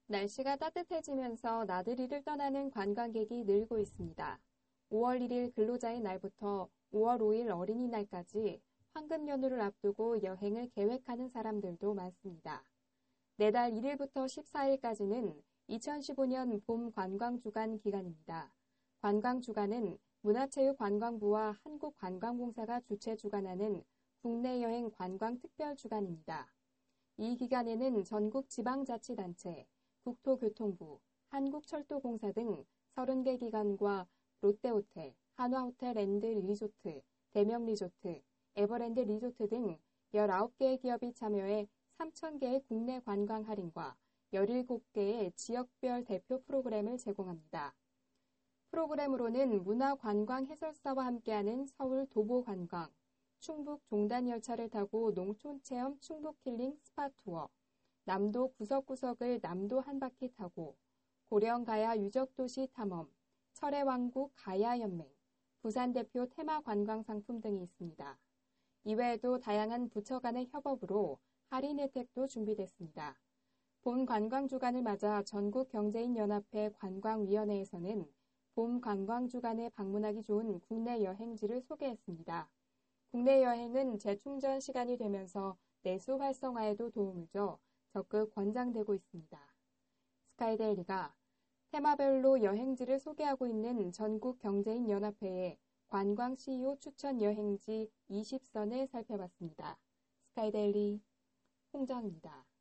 날씨가 따뜻해지면서 나들이를 떠나는 관광객이 늘고 있습니다. 5월 1일 근로자의 날부터 5월 5일 어린이날까지 황금 연휴를 앞두고 여행을 계획하는 사람들도 많습니다. 내달 1일부터 14일까지는 2015년 봄 관광주간 기간입니다. 관광주간은 문화체육관광부와 한국관광공사가 주최 주관하는 국내 여행 관광 특별주간입니다. 이 기간에는 전국 지방자치단체, 국토교통부, 한국철도공사 등 30개 기관과 롯데호텔, 한화호텔&리조트, 대명리조트, 에버랜드 리조트 등 19개의 기업이 참여해 3,000개의 국내 관광 할인과 17개의 지역별 대표 프로그램을 제공합니다. 프로그램으로는 문화관광 해설사와 함께하는 서울 도보관광, 충북 종단열차를 타고 농촌체험 충북힐링 스파투어, 남도 구석구석을 남도 한 바퀴 타고, 고령가야 유적도시 탐험, 철의왕국 가야연맹, 부산 대표 테마관광상품 등이 있습니다. 이외에도 다양한 부처 간의 협업으로 할인 혜택도 준비됐습니다. 본 관광주간을 맞아 전국경제인연합회 관광위원회에서는 봄 관광주간에 방문하기 좋은 국내 여행지를 소개했습니다. 국내 여행은 재충전 시간이 되면서 내수 활성화에도 도움을 줘 적극 권장되고 있습니다. 스카이데일리가 테마별로 여행지를 소개하고 있는 전국경제인연합회의 관광 CEO 추천 여행지 20선을 살펴봤습니다. 스카이데일리 홍정입니다.